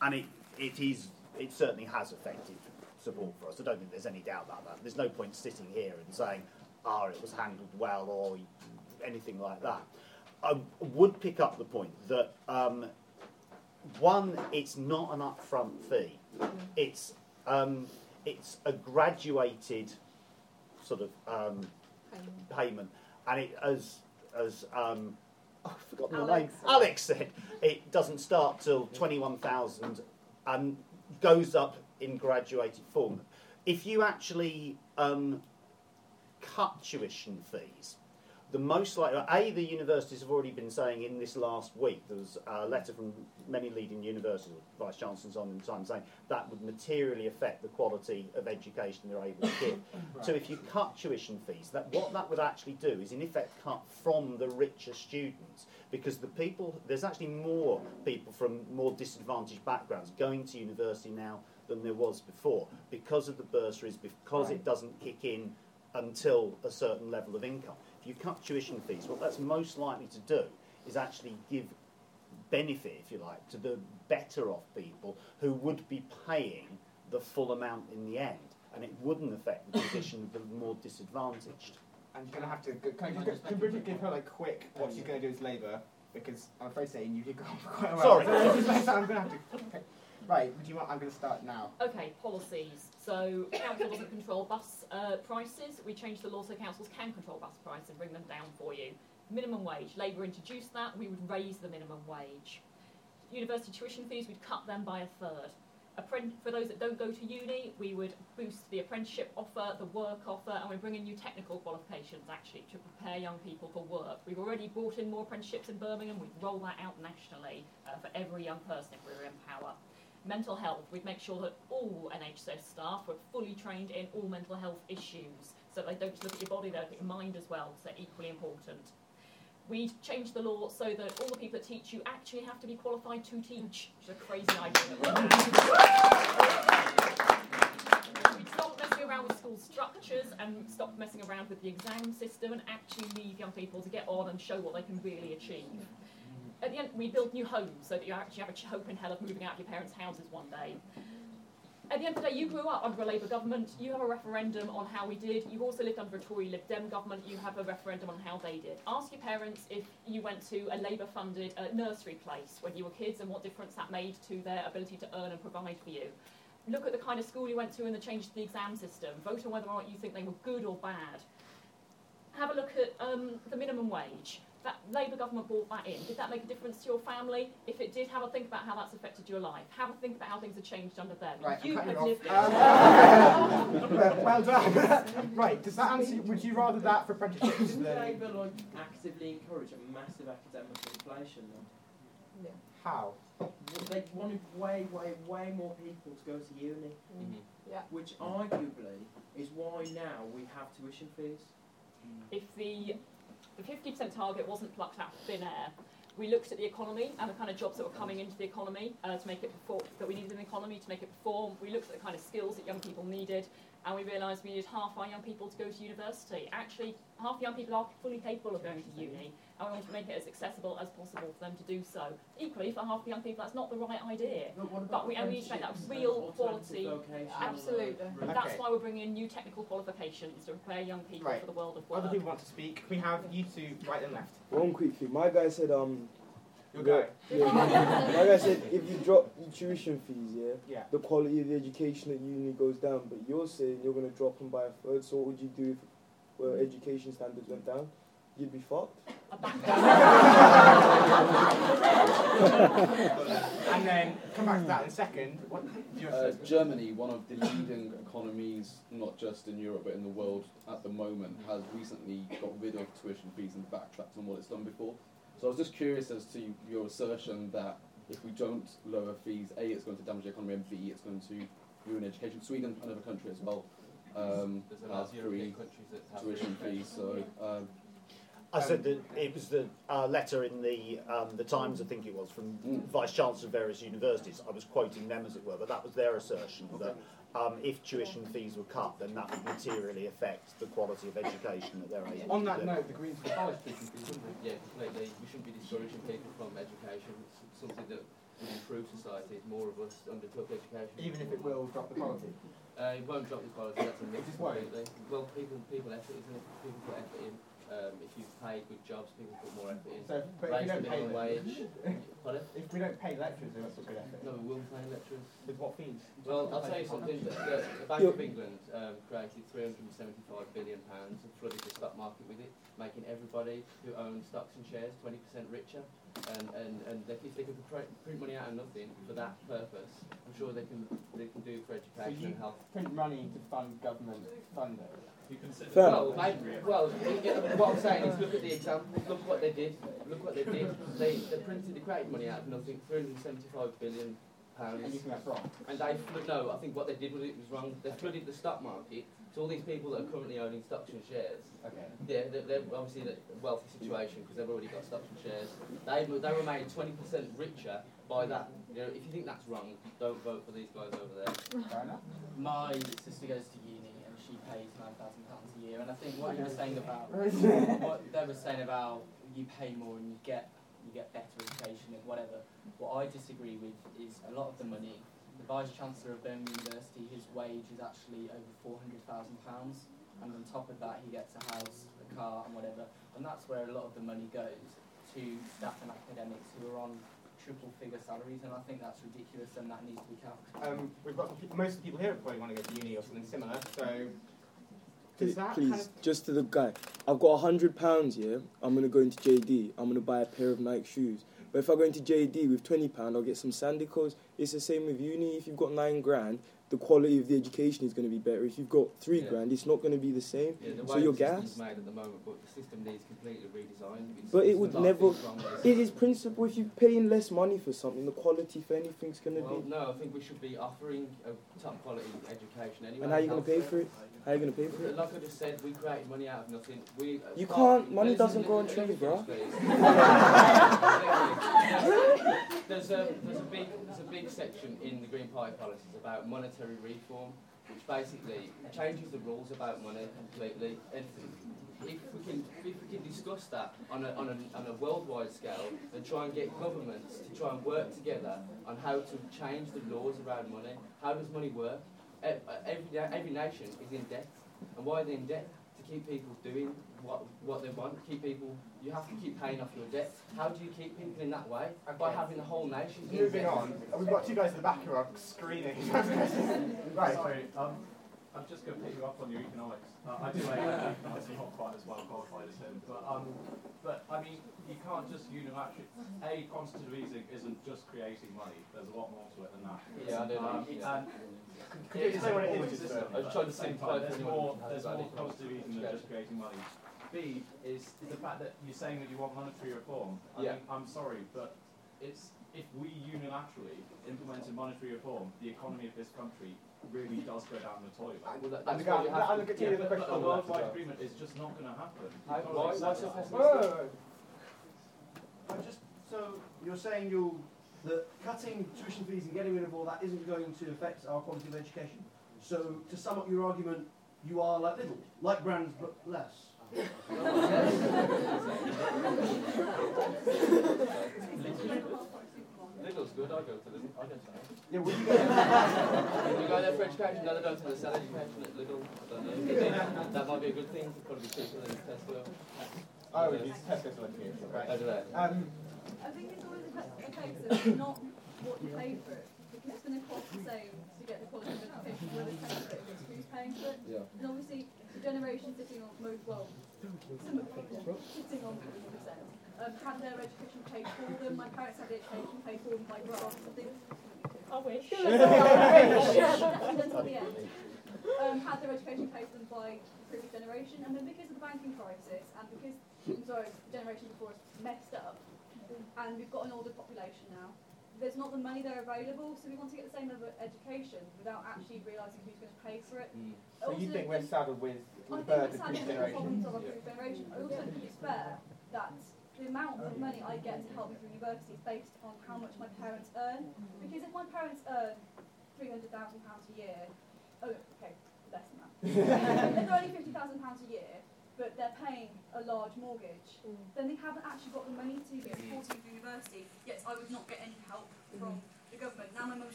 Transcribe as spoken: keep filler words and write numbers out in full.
and it it is it certainly has affected support for us. I don't think there's any doubt about that. There's no point sitting here and saying, "Ah, oh, it was handled well," or anything like that. I would pick up the point that um, one, it's not an upfront fee. It's um, it's a graduated sort of um, payment. payment, and it as as um, oh, I've forgotten the name. Alex said it doesn't start till twenty-one thousand and goes up in graduated form. If you actually um, cut tuition fees, the most likely, A, the universities have already been saying in this last week, there was a letter from many leading universities, Vice Chancellors on in time, saying that would materially affect the quality of education they're able to give. Right. So if you cut tuition fees, that what that would actually do is in effect cut from the richer students, because the people, there's actually more people from more disadvantaged backgrounds going to university now than there was before, because of the bursaries, because right. it doesn't kick in until a certain level of income. If you cut tuition fees, what that's most likely to do is actually give benefit, if you like, to the better off people who would be paying the full amount in the end, and it wouldn't affect the position of the more disadvantaged. And you're going to have to, can, you, can Bridget give her like quick what she's going to do as Labour, because I'm afraid saying you did go on for quite a while. Sorry. So I'm going to have to... Okay. Right, do you want, I'm going to start now. Okay, policies. So council doesn't control bus uh, prices. We changed the law so councils can control bus prices and bring them down for you. Minimum wage. Labour introduced that. We would raise the minimum wage. University tuition fees, we'd cut them by a third. Apprent- for those that don't go to uni, we would boost the apprenticeship offer, the work offer, and we bring in new technical qualifications, actually, to prepare young people for work. We've already brought in more apprenticeships in Birmingham. We'd roll that out nationally uh, for every young person if we were in power. Mental health, we'd make sure that all N H S staff were fully trained in all mental health issues, so they don't just look at your body, they look at your mind as well, so they're equally important. We'd change the law so that all the people that teach you actually have to be qualified to teach, which is a crazy idea. We'd stop messing around with school structures and stop messing around with the exam system and actually leave young people to get on and show what they can really achieve. At the end, we build new homes so that you actually have a hope in hell of moving out of your parents' houses one day. At the end of the day, you grew up under a Labour government. You have a referendum on how we did. You've also lived under a Tory Lib Dem government. You have a referendum on how they did. Ask your parents if you went to a Labour-funded uh, nursery place when you were kids and what difference that made to their ability to earn and provide for you. Look at the kind of school you went to and the change to the exam system. Vote on whether or not you think they were good or bad. Have a look at um, the minimum wage. That Labour government brought that in. Did that make a difference to your family? If it did, have a think about how that's affected your life. Have a think about how things have changed under them. Right, you have lived it. Um, well done. Right, does that answer? Would you rather that for apprenticeships? Didn't Labour like actively encourage a massive academic inflation then? Yeah. How? They wanted way, way, way more people to go to uni. Mm-hmm. Yeah. Which arguably is why now we have tuition fees. If the The fifty percent target wasn't plucked out of thin air. We looked at the economy and the kind of jobs that were coming into the economy uh, to make it perform, that we needed in the economy to make it perform. We looked at the kind of skills that young people needed, and we realised we needed half our young people to go to university. Actually, half the young people are fully capable of going to uni, and we wanted to make it as accessible as possible for them to do so. Equally, for half the young people, that's not the right idea. But, but we only need to make that real quality. Absolutely. Okay. That's why we're bringing in new technical qualifications to prepare young people right. for the world of work. Other people want to speak. We have you two right and left. One quick thing. My guy said, um, Your guy. Yeah, my guy said if you drop your tuition fees, yeah, yeah, the quality of the education at uni goes down. But you're saying you're going to drop them by a third. So what would you do if well, education standards went down? You'd be fucked. And then come back to that in a second. What, uh, Germany, one of the leading economies, not just in Europe but in the world at the moment, has recently got rid of tuition fees and backtracked on what it's done before. So I was just curious as to your assertion that if we don't lower fees, A, it's going to damage the economy, and B, it's going to ruin education. Sweden, another country as well, um, has free tuition fees. So. Um, I said that it was the uh, letter in the um, the Times, I think it was, from mm. Vice Chancellors of various universities. I was quoting them, as it were, but that was their assertion that um, if tuition fees were cut, then that would materially affect the quality of education that they're able On to that do. note, the Greens would abolish tuition fees, wouldn't Yeah, completely. We shouldn't be discouraging people from education. It's something that would improve society if more of us undertook education. Even if it will drop the quality. Uh, it won't drop the quality, that's a myth. It just won't. completely. Well, people, people effort, isn't it? People put effort in. Um, if you pay good jobs, people put more effort in. So, but if Raise we the don't pay minimum them, wage. Pardon? if we don't pay lecturers, then that's a good effort. No, we will pay lecturers. With what fees? Well, I'll tell you something. The, the, the Bank of England um, created three hundred seventy-five billion pounds and flooded the stock market with it, making everybody who owns stocks and shares twenty percent richer. And, and, and they, if they could print money out of nothing for that purpose, I'm sure they can they can do it for So education you and health. print money to fund government funding. You consider Fair. Well, I, well, yeah, what I'm saying is look at the example. Look what they did. Look what they did. They, they printed, they created money out of nothing, three hundred seventy-five billion pounds. And you think that's wrong? And they, flood, no, I think what they did was it was wrong. They flooded the stock market. So all these people that are currently owning stocks and shares, Okay. yeah, they're, they're obviously in a wealthy situation because they've already got stocks and shares. They they were made twenty percent richer by that. You know, if you think that's wrong, don't vote for these guys over there. Fair enough. My sister goes to uni and she pays nine thousand pounds a year, and I think what you were saying about what they were saying about you pay more and you get you get better education and whatever. What I disagree with is a lot of the money. The Vice Chancellor of Birmingham University, his wage is actually over four hundred thousand pounds, and on top of that he gets a house, a car and whatever, and that's where a lot of the money goes to staff and academics who are on triple figure salaries, and I think that's ridiculous and that needs to be capped. Um, we've got some people, most of the people here probably want to go to uni or something similar, so does Please, that please kind of... just to the guy. I've got a hundred pounds here. I'm gonna go into J D. I'm gonna buy a pair of Nike shoes. But if I go into J D with twenty pound, I'll get some Sandicals. It's the same with uni. If you've got nine grand, the quality of the education is going to be better. If you've got three Yeah. grand, it's not going to be the same. Yeah, the So way you're the system's gassed. made at the moment, but the system needs completely redesigned. It's, But it it's would a lot of never- things wrong with It is principle. If you're paying less money for something, the quality for anything's going to Well, be. no, I think we should be offering a top quality education anyway. And how are you going to pay Health- for it? How are you going to pay for it? Like I just said, we created money out of nothing. We, uh, You part- can't. Money listen, doesn't grow on let me trees, bro. finish, please. there's, a, there's, a big, there's a big section in the Green Party policies about monetary reform, which basically changes the rules about money completely. And if we can, if we can discuss that on a, on, a, on a worldwide scale and try and get governments to try and work together on how to change the laws around money, how does money work? Every, every nation is in debt. And why are they in debt? To keep people doing what, what they want. Keep people, you have to keep paying off your debt. How do you keep people in that way? By having the whole nation in Moving debt. on, we've got two guys at the back who are screaming. Right. Sorry, um, I'm just going to pick you up on your economics. Uh, I do like economics, I'm not quite as well qualified as him, but um, but I mean, you can't just unilaterally. A, quantitative easing isn't just creating money. There's a lot more to it than that. Yeah, I don't know. Um, Yeah. and Could you explain what it is? system, I was but trying at to the same simplify time, there's for anyone more, who has there's bad more economics. quantitative easing than just creating money. B is the fact that you're saying that you want monetary reform. I Yeah. mean, I'm sorry, but it's if we unilaterally implemented monetary reform, the economy of this country really does go down the toilet. Well, that, And that's the why guy, you have and to- the Yeah, continue the but, but a question. worldwide agreement is just not going to happen. How- Economics why- why says so that. pessimistic? Whoa. I just so you're saying you'll that cutting tuition fees and getting rid of all that isn't going to affect our quality of education. So to sum up your argument, you are like Lidl, like brands but less. Lidl's good, I go to Lidl. I go to Lidl. Yeah, would you go? You go there for education, no, they don't tend to sell education at Lidl. I don't know. That might be a good thing, it's probably cheaper than Tesco. Oh, it's Tesco education, right? I don't know. Um, I think it's always a a case of not what you pay for it, because it's going to cost the same to get the quality of education, whether it's paying for it or who's paying for it. Yeah. And obviously, the generation sitting on most, well, some of the people sitting on fifty percent um, had their education paid for them. My parents had their education paid for them by grants. I think. I wish. Until the end. Um, had their education paid for them by the previous generation, and then because of the banking crisis, and because sorry, the generation before us messed up, and we've got an older population now, there's not the money there available, so we want to get the same level of education without actually realising who's going to pay for it. Mm. so you think we're saddled with I the think birth it's of had previous the generation? problems of our previous generation. I also think it's fair that the amount of money I get to help me through university is based on how much my parents earn. Because if my parents earn three hundred thousand pounds a year, oh, okay, less than that. If they're only fifty thousand pounds a year, but they're paying a large mortgage, mm. then they haven't actually got the money to be supporting the university, yet I would not get any help from the government. Now my mum's